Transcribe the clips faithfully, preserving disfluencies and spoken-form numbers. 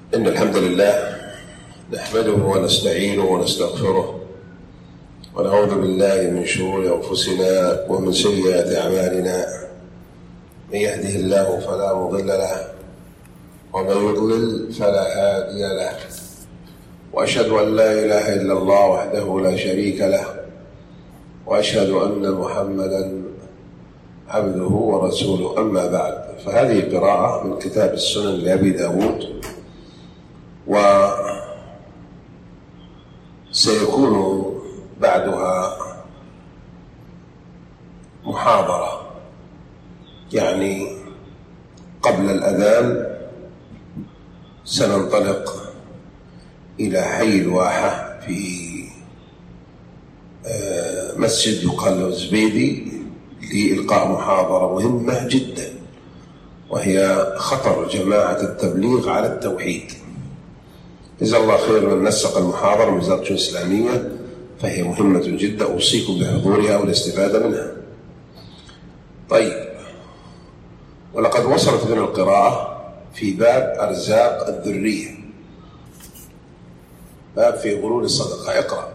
إن الحمد لله نحمده ونستعينه ونستغفره ونعوذ بالله من شرور أنفسنا ومن سيئات أعمالنا. من يهده الله فلا مضل له ومن يضلل فلا هادي له، وأشهد أن لا إله إلا الله وحده لا شريك له، وأشهد أن محمدا عبده ورسوله. أما بعد، فهذه قراءة من كتاب السنن لأبي داود، وسيكون بعدها محاضرة، يعني قبل الأذان سننطلق إلى حي الواحة في مسجد يقال له زبيدي لإلقاء محاضرة مهمة جدا، وهي خطر جماعة التبليغ على التوحيد. جزا الله خير من نسق المحاضرة من وزارة الإسلامية، فهي مهمة جدا، أوصيكم بحضورها والاستفادة منها. طيب، ولقد وصلت بنا القراءة في باب أرزاق الذرية، باب في غلول الصدقة. اقرأ.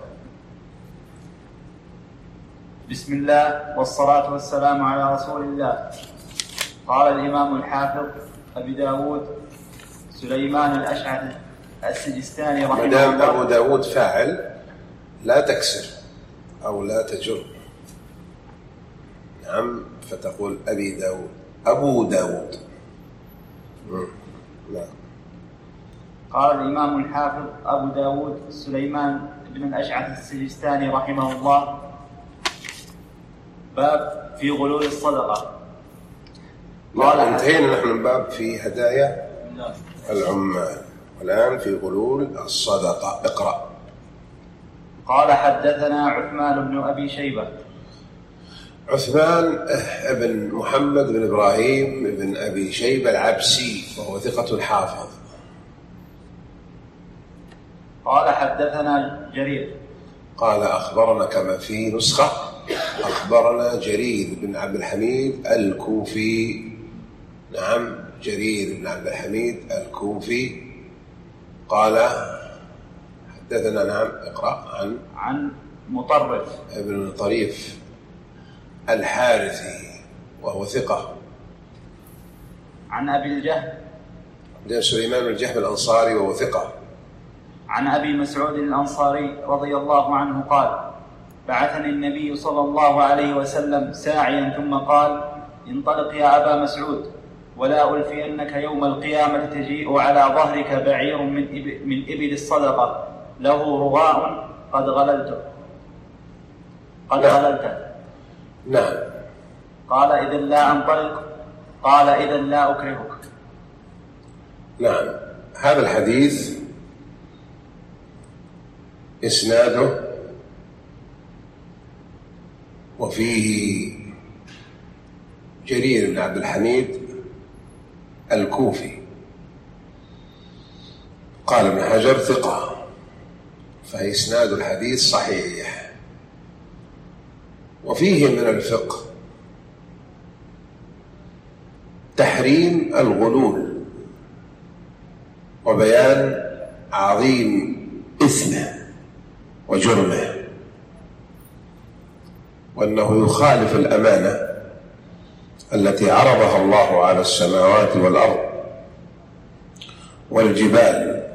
بسم الله والصلاة والسلام على رسول الله. قال الإمام الحافظ أبي داود سليمان الأشعث السجستاني رحمه الله. مدام أبو داود فاعل لا تكسر أو لا تجر، نعم، فتقول أبي داود أبو داود. نعم. قال الإمام الحافظ أبو داود سليمان بن الأشعث السجستاني رحمه الله: باب في غلول الصدقة. قال انتهينا نحن من باب في هدايا العمال، والآن في غلول الصدقة. اقرأ. قال حدثنا عثمان بن أبي شيبة. عثمان بن محمد بن إبراهيم بن أبي شيبة العبسي، وهو ثقة حافظ. قال حدثنا جرير. قال أخبرنا كما في نسخة أخبرنا جرير بن عبد الحميد الكوفي. نعم، جرير بن عبد الحميد الكوفي قال حدثنا. نعم، اقرأ. عن عن مطرف ابن طريف الحارثي، وهو ثقة. عن أبي الجهم ده سليمان بن الجهم الأنصاري، وهو ثقة. عن أبي مسعود الأنصاري رضي الله عنه قال: بعثني النبي صلى الله عليه وسلم ساعيا ثم قال: انطلق يا أبا مسعود، ولا ألفينك يوم القيامة تجيء على ظهرك بعير من إبل, من إبل الصدقة له رغاء قد غللته قد نعم. غللته. نعم. قال: إذا لا أنطلق. قال: إذا لا أكرهك. نعم. هذا الحديث إسناده وفيه جرير بن عبد الحميد الكوفي. قال ابن حجر ثقة، فإسناد الحديث صحيح. وفيه من الفقه تحريم الغلول وبيان عظيم إثمه وجرمه، وأنه يخالف الأمانة التي عرضها الله على السماوات والأرض والجبال،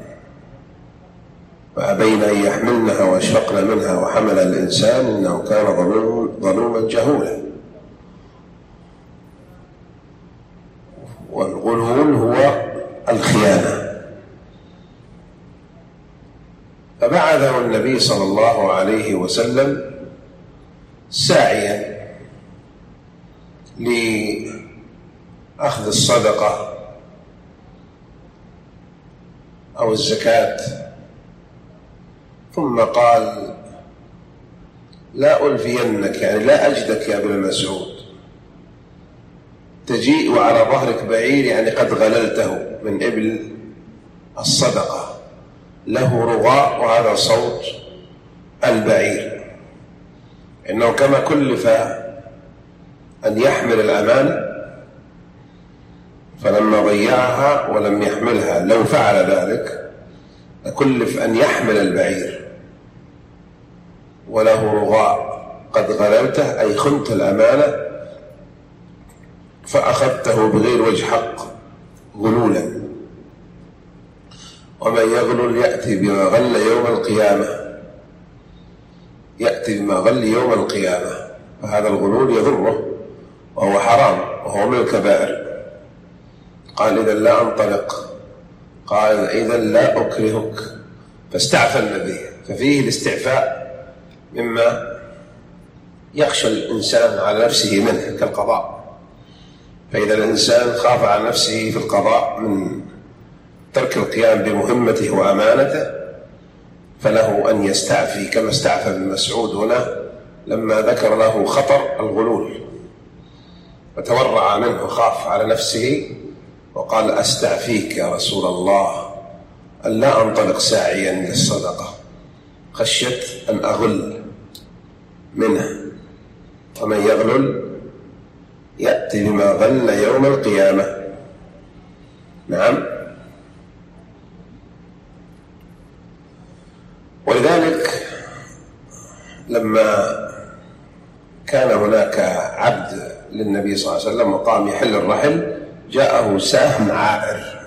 فأبين أن يحملنها وأشفقن منها وحمل الإنسان إنه كان ظلوما جهولا. والغلول هو الخيانة. فبعثه النبي صلى الله عليه وسلم ساعيا لأخذ الصدقة أو الزكاة، ثم قال: لا ألفينك، يعني لا أجدك يا ابن مسعود، تجيء على ظهرك بعير، يعني قد غللته من إبل الصدقة، له رغاء، وهذا صوت البعير، إنه كما كلف أن يحمل الأمانة فلما ضيعها ولم يحملها لو فعل ذلك لكلف أن يحمل البعير وله رغاء قد غللته أي خنت الأمانة فأخذته بغير وجه حق غلولا. ومن يغلل يأتي بما غل يوم القيامة يأتي بما غل يوم القيامة فهذا الغلول يضره وهو حرام وهو من الكبائر. قال إذا لا أنطلق، قال إذا لا أكرهك، فاستعفى النبي. ففيه الاستعفاء مما يخشى الإنسان على نفسه منه كالقضاء. فإذا الإنسان خاف على نفسه في القضاء من ترك القيام بمهمته وأمانته فله أن يستعفي كما استعفى ابن مسعود هنا لما ذكر له خطر الغلول فتورع منه وخاف على نفسه وقال أستعفيك يا رسول الله أن لا أنطلق ساعيا للصدقة خشيت أن أغل منه. ومن يغلل يأتي بما غل يوم القيامة. نعم. ولذلك لما كان هناك عبد للنبي صلى الله عليه وسلم وقام يحل الرحل جاءه سهم عائر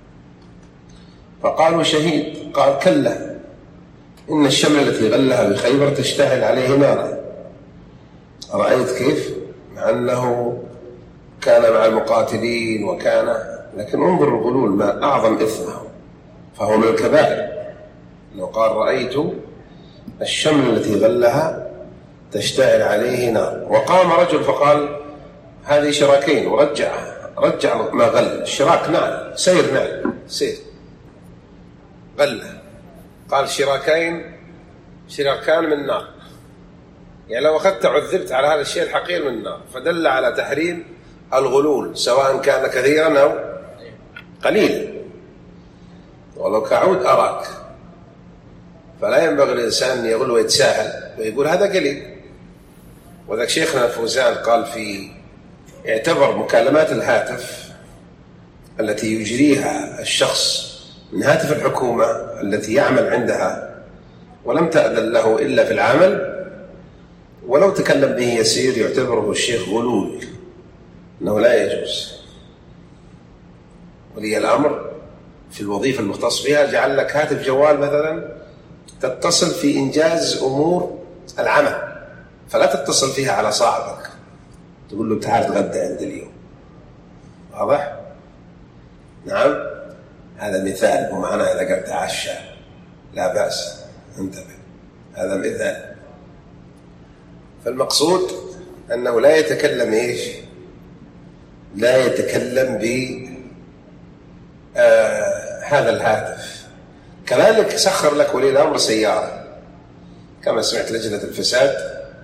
فقالوا شهيد، قال كلا إن الشملة التي غلها بخيبر تشتعل عليه نارا. رأيت كيف؟ مع أنه كان مع المقاتلين وكان، لكن انظر الغلول ما أعظم إثمه فهو من الكبائر. لو قال رأيت الشملة التي غلها تشتعل عليه نار. وقام رجل فقال هذه شراكين ورجع رجع ما غل الشراك نعل سير نعل سير غله، قال شراكين شراكان من نار، يعني لو أخذت عذبت على هذا الشيء الحقير من النار. فدل على تحريم الغلول سواء كان كثيرا أو قليلا ولو كعود أراك. فلا ينبغي الإنسان أن يغل ويتساهل ويقول هذا قليل. وذلك شيخنا الفوزان قال في اعتبر مكالمات الهاتف التي يجريها الشخص من هاتف الحكومة التي يعمل عندها ولم تأذن له إلا في العمل ولو تكلم به يسير يعتبره الشيخ غلول، أنه لا يجوز. ولي الأمر في الوظيفة المختص بها جعل لك هاتف جوال مثلا تتصل في إنجاز أمور العمل، فلا تتصل فيها على صاحبك تقول له تعال تغدى عند اليوم. واضح؟ نعم. هذا مثال ومعنى إذا قلت تعشى لا بأس انتبه، هذا مثال. فالمقصود أنه لا يتكلم إيش؟ لا يتكلم ب آه هذا الهاتف. كذلك سخر لك ولي الأمر سيارة، كما سمعت لجنة الفساد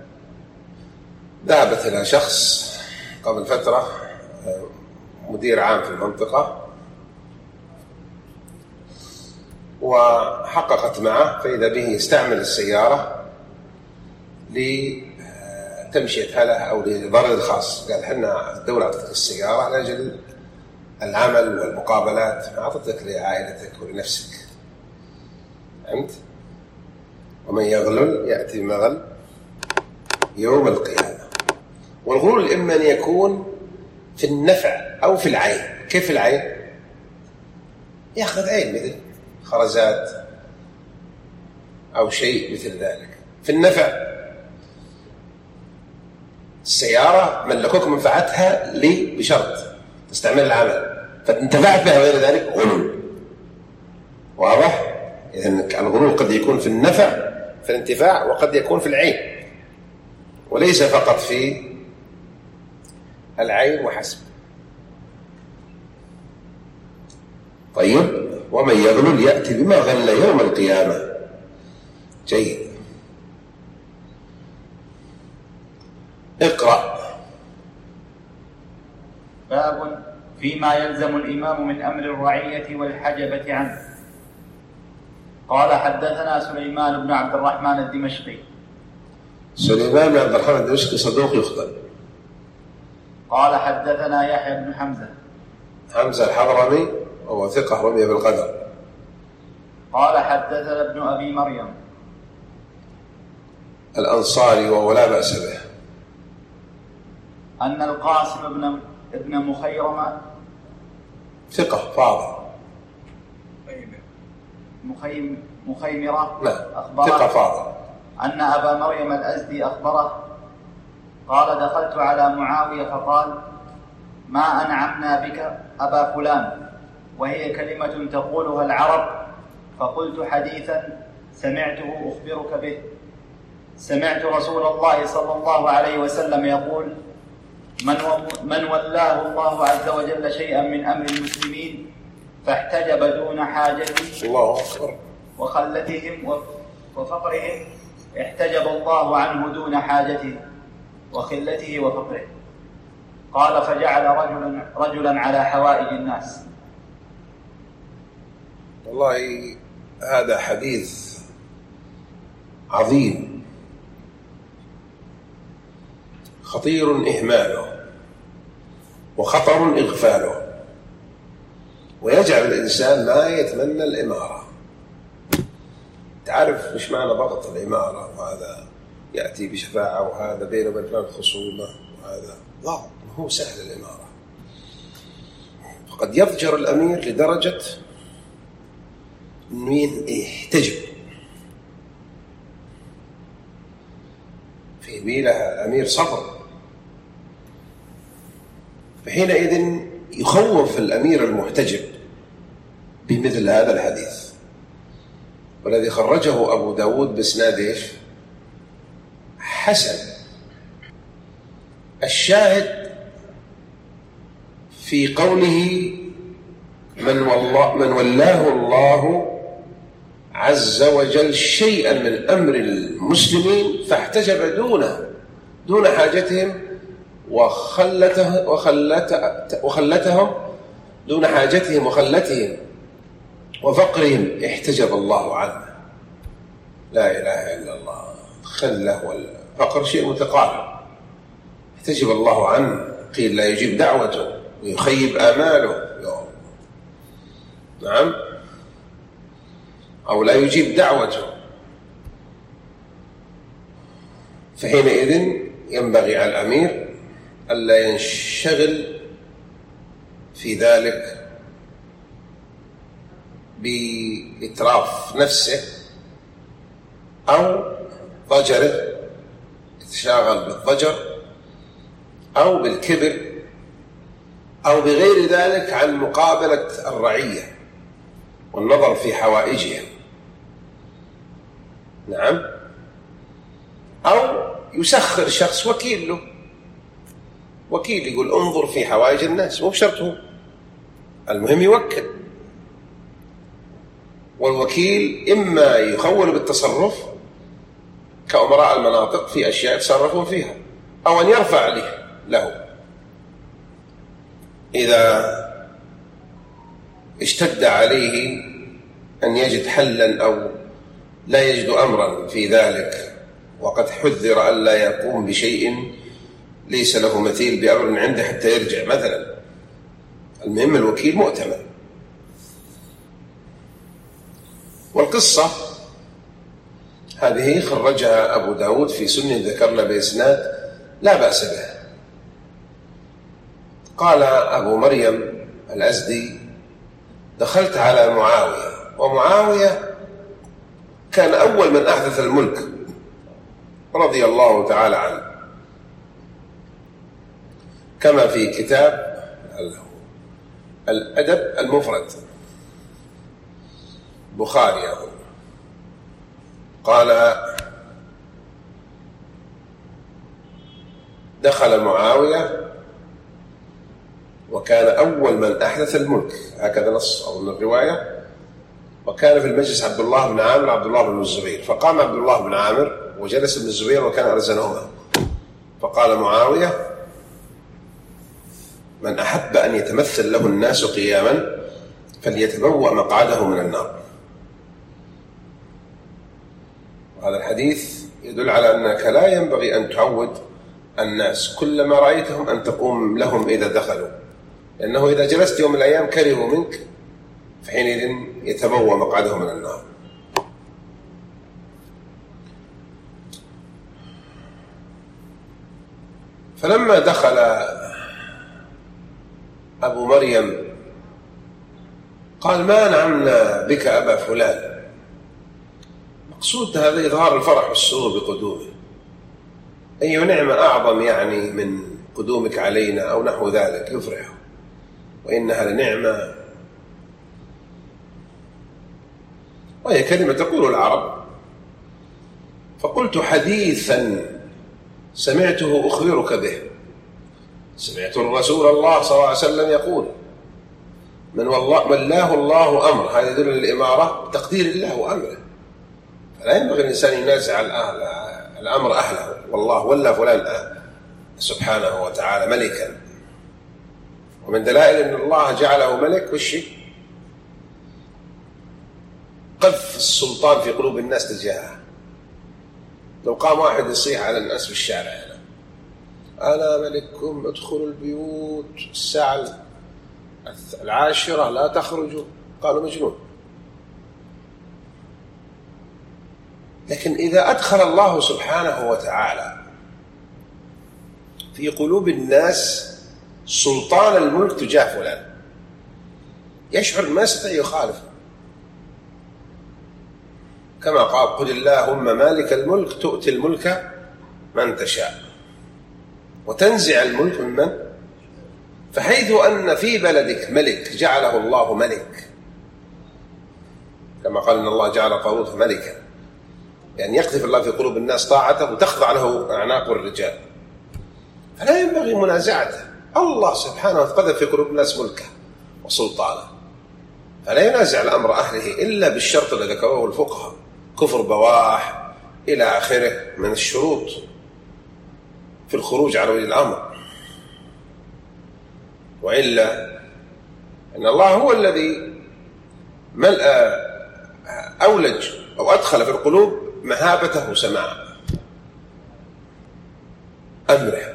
ذهبت إلى شخص قبل فترة مدير عام في المنطقة وحققت معه فإذا به يستعمل السيارة لتمشية هله أو لضرر الخاص. قال حنا الدولة أعطتك السيارة لأجل العمل والمقابلات، ما أعطتك لعائلتك ولنفسك. فهمت؟ ومن يغلل يأتي بما غل يوم القيامة. والغلول إما أن يكون في النفع أو في العين. كيف العين؟ يأخذ عين مثل خرزات أو شيء مثل ذلك. في النفع السيارة ملكوك منفعتها لي بشرط تستعمل العمل فانتفعت بها غير ذلك غلول. واضح؟ إذن الغلول قد يكون في النفع في الانتفاع وقد يكون في العين وليس فقط في العين وحسب. طيب. ومن يغلل يأتي بما غل يوم القيامة. جيد. اقرأ. باب فيما يلزم الإمام من أمر الرعية والحجبة عنه. قال حدثنا سليمان بن عبد الرحمن الدمشقي. سليمان بن عبد الرحمن الدمشقي صدوق يخطئ. قال حدثنا يحيى بن حمزة. حمزة الحضرمي وهو ثقة رمي بالقدر. قال حدثنا ابن أبي مريم الأنصاري وهو لا بأس به. أن القاسم ابن ابن مخيرمة ثقة فاضل. مخيم مخيمرة نعم أخبره ثقة فاضل. أن أبا مريم الأزدي أخبره قال دخلت على معاوية فقال ما أنعمنا بك أبا فلان، وهي كلمة تقولها العرب، فقلت حديثا سمعته أخبرك به. سمعت رسول الله صلى الله عليه وسلم يقول من, من ولاه الله عز وجل شيئا من أمر المسلمين فاحتجب دون حاجته الله أكبر وخلتهم وفقرهم احتجب الله عنه دون حاجته وخلته وفقره. قال فجعل رجلا, رجلا على حوائج الناس. والله هذا حديث عظيم خطير إهماله وخطر إغفاله، ويجعل الإنسان ما يتمنى الإمارة. تعرف مش معنى ضغط الإمارة، وهذا يأتي بشفاعة وهذا بينه وبين فلان خصومة وهذا ضغط، هو سهل الإمارة. فقد يضجر الأمير لدرجة أنه يحتجب في بيلها أمير صبر، فحينئذ يخوف الأمير المحتجب بمثل هذا الحديث، والذي خرجه أبو داود بإسناد إيش؟ حسن. الشاهد في قوله من, والله من ولاه الله عز وجل شيئا من أمر المسلمين فاحتجب دونه دون حاجتهم وخلته وخلته وخلتهم دون حاجتهم وخلتهم وفقرهم احتجب الله عنه. لا إله إلا الله. خله والفقر شيء متقارب. احتجب الله عنه، قيل لا يجيب دعوته ويخيب آماله، نعم، أو لا يجيب دعوته. فحينئذ ينبغي على الأمير ألا ينشغل في ذلك بإتراف نفسه أو ضجره، يتشاغل بالضجر أو بالكبر أو بغير ذلك عن مقابلة الرعية والنظر في حوائجهم، نعم، أو يسخر شخص وكيل له، وكيل يقول انظر في حوائج الناس، مو بشرطه، المهم يوكل. والوكيل إما يخول بالتصرف كأمراء المناطق في أشياء يتصرفون فيها، أو أن يرفع له له إذا اشتد عليه أن يجد حلا أو لا يجد أمرا في ذلك، وقد حذر ألا يقوم بشيء ليس له مثيل بأمر عنده حتى يرجع مثلا. المهم الوكيل مؤتمن. والقصة هذه خرجها أبو داود في سنن ذكرنا بإسناد لا بأس به. قال أبو مريم الأزدي دخلت على معاوية، ومعاوية كان أول من أحدث الملك رضي الله تعالى عنه، كما في كتاب الأدب المفرد بخاري. قال دخل معاوية وكان أول من أحدث الملك، هكذا نص أو من الرواية، وكان في المجلس عبد الله بن عامر عبد الله بن الزبير، فقام عبد الله بن عامر وجلس ابن الزبير وكان أرزنهما، فقال معاوية من أحب أن يتمثل له الناس قياما فليتبوأ مقعده من النار. هذا الحديث يدل على أنك لا ينبغي أن تعود الناس كلما رأيتهم أن تقوم لهم إذا دخلوا، لأنه إذا جلست يوم من الأيام كرهوا منك، في حينئذ يتبوى مقعده من النار. فلما دخل أبو مريم قال: ما نعمنا بك أبا فلان. مقصود هذا إظهار الفرح والسرور بقدومه، أي نعمة أعظم يعني من قدومك علينا أو نحو ذلك يفرح، وإنها لنعمة، وهي كلمة تقول العرب. فقلت: حديثا سمعته أخبرك به، سمعت الرسول الله صلى الله عليه وسلم يقول: من ولاه الله أمر. هذا يدل الإمارة بتقدير الله وأمره، فلا ينبغي الإنسان ينازع الأمر أهله. والله ولا فلان أهل سبحانه وتعالى ملكا، ومن دلائل أن الله جعله ملك وشي قذف السلطان في قلوب الناس تجاهه. لو قام واحد يصيح على الناس في الشارع: أنا ملككم، ادخلوا البيوت الساعة العاشرة لا تخرجوا، قالوا مجنون. لكن إذا أدخل الله سبحانه وتعالى في قلوب الناس سلطان الملك تجاه فلان، يشعر ما يستطيع يخالف، كما قال: قل اللهم مالك الملك تؤتي الملك من تشاء وتنزع الملك ممن. فحيث أن في بلدك ملك جعله الله ملك، كما قال إن الله جعل قارون ملكا، يعني يقذف الله في قلوب الناس طاعته وتخضع له أعناق الرجال، فلا ينبغي منازعته. الله سبحانه قذف في قلوب الناس ملكه وسلطانه، فلا ينازع الأمر أهله إلا بالشرط الذي ذكروه الفقهاء: كفر بواح إلى آخره من الشروط في الخروج على ولي الأمر. وإلا أن الله هو الذي ملأ أولج أو أدخل في القلوب مهابته سماع أمره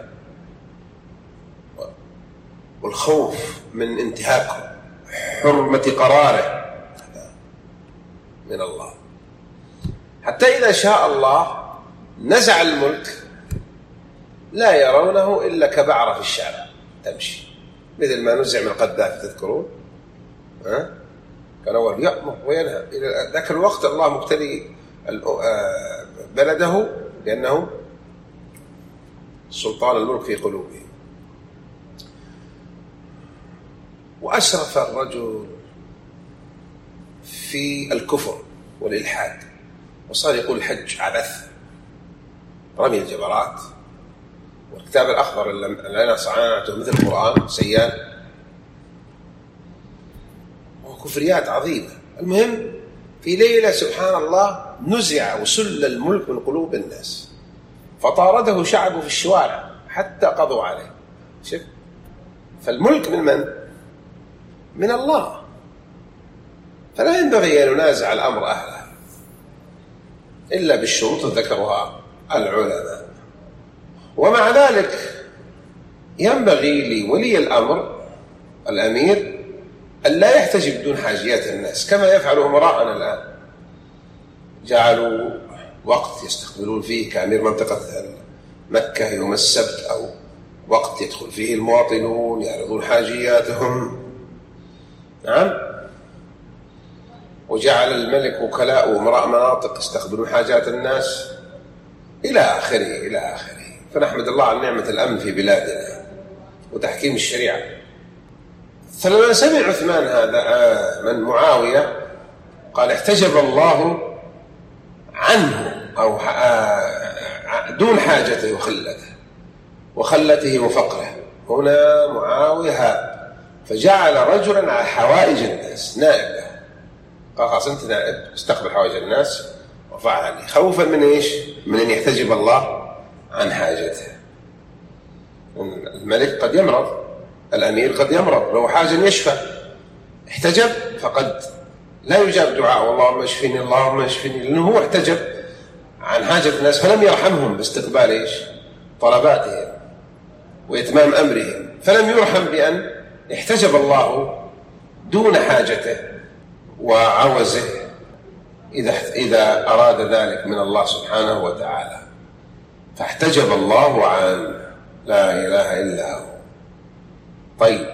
والخوف من انتهاك حرمة قراره من الله، حتى إذا شاء الله نزع الملك لا يرونه إلا كبعرة في الشارع تمشي، مثل ما نزع من القذافي تذكرون، ها؟ كان أول يأمر وينهى. إلى ذاك الوقت الله مبتلي بلده لأنه سلطان الملك في قلوبهم. وأسرف الرجل في الكفر والإلحاد، وصار يقول الحج عبث، رمي الجبرات، والكتاب الأخضر اللي أنا صنعته مثل القرآن سيان، وكفريات عظيمة. المهم في ليلة سبحان الله نزع وسل الملك من قلوب الناس، فطارده شعبه في الشوارع حتى قضوا عليه. شوف، فالملك من من؟ من الله، فلا ينبغي أن ينازع الأمر أهله إلا بالشروط ذكرها العلماء. ومع ذلك ينبغي لولي الأمر الأمير أن لا يحتجب بدون حاجيات الناس، كما يفعل أمراءنا الآن، جعلوا وقت يستقبلون فيه كأمير منطقة مكة يوم السبت، أو وقت يدخل فيه المواطنون يعرضون حاجياتهم. نعم. وجعل الملك وكلاء وامراء مناطق يستقبلون حاجات الناس إلى آخره إلى آخره. فنحمد الله على نعمة الأمن في بلادنا وتحكيم الشريعة. فلما سمع عثمان هذا من معاوية قال: احتجب الله عنه أو دون حاجته وخلته وخلته وفقره. هنا معاوية هذا فجعل رجلا على حوائج الناس نائب له، قال: خلاص أنت نائب، استقبل حوائج الناس وفعل لي، خوفا من إيش؟ من أن يحتجب الله عن حاجته. الملك قد يمرض، الأمير قد يمرض، لو حاجة يشفى احتجب فقد لا يجاب دعاء اللهم اشفني اللهم اشفني، لأنه هو احتجب عن حاجة الناس فلم يرحمهم باستقبال إيش؟ طلباتهم وإتمام أمرهم، فلم يرحم بأن احتجب الله دون حاجته وعوزه إذا إذا أراد ذلك من الله سبحانه وتعالى، فاحتجب الله عن لا إله إلا هو. طيب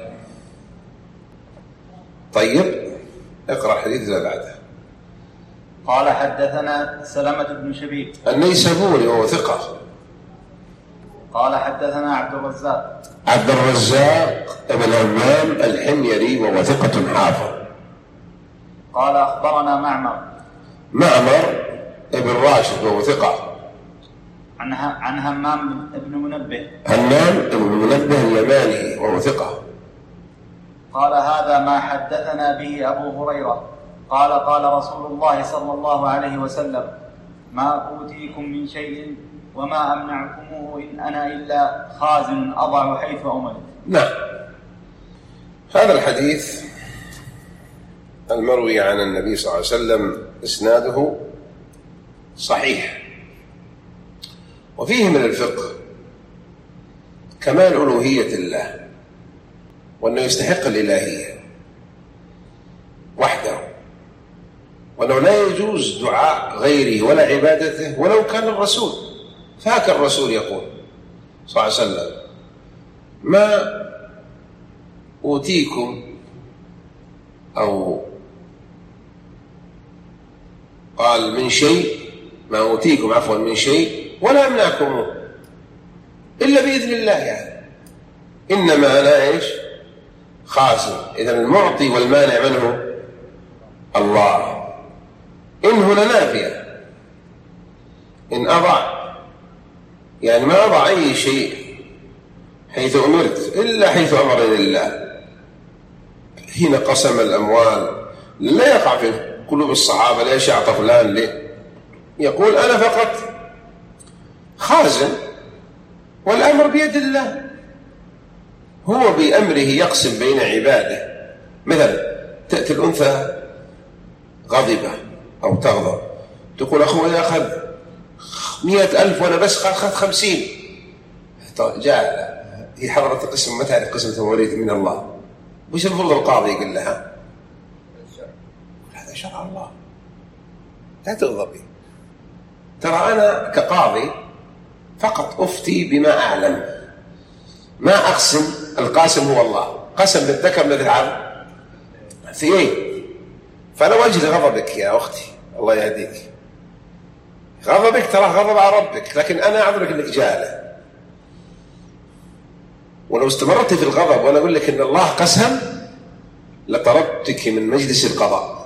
طيب اقرأ الحديث اللي بعده. قال حدثنا سلمة بن شبيب النيسابوري وهو ثقة. قال حدثنا عبد الرزاق عبد الرزاق ابن همام الحميري وهو ثقة حافظ. قال أخبرنا معمر معمر ابن راشد وهو ثقة. عن عن همام بن منبه همام بن منبه اليماني وهو ثقة. قال هذا ما حدثنا به أبو هريرة قال قال رسول الله صلى الله عليه وسلم ما أوتيكم من شيء وما أمنعكموه إن أنا إلا خازن أضع حيث أمرت. نعم، هذا الحديث المروي عن النبي صلى الله عليه وسلم إسناده صحيح، وفيه من الفقه كمال ألوهية الله، وأنه يستحق الإلهية وحده، وأنه لا يجوز دعاء غيره ولا عبادته ولو كان الرسول. فهكذا الرسول يقول صلى الله عليه وسلم ما أوتيكم، أو قال من شيء، ما أوتيكم عفوا من شيء ولا أمنعكم إلا بإذن الله، يعني إنما أنا إيش خازن. إذن المعطي والمانع من هو؟ الله. إن هنا نافية، إن أضع يعني ما أضع أي شيء حيث أمرت إلا حيث أمرني الله. حين قسم الأموال لا يقع في قلوب الصحابة ليش أعطى فلان ليه، يقول أنا فقط خازن والأمر بيد الله، هو بأمره يقسم بين عباده. مثلا تأتي الأنثى غضبة أو تغضب، تقول أخوه أخذ مئة ألف وأنا بس أخذ خمسين، جاء هي حضرة القسم، ما تعرف قسمة المواليد من الله، وش المفروض القاضي يقول لها؟ هذا شرع الله، لا تغضبي. ترى أنا كقاضي فقط أفتي بما أعلم، ما أقسم، القاسم هو الله، قسم بالذكر مثل العظم في إيه؟ فلو أجد غضبك يا أختي الله يهديك، غضبك ترى غضب على ربك، لكن أنا أعذرك أنك جاهلة. ولو استمرت في الغضب وأنا أقول لك أن الله قسم لطردتك من مجلس القضاء،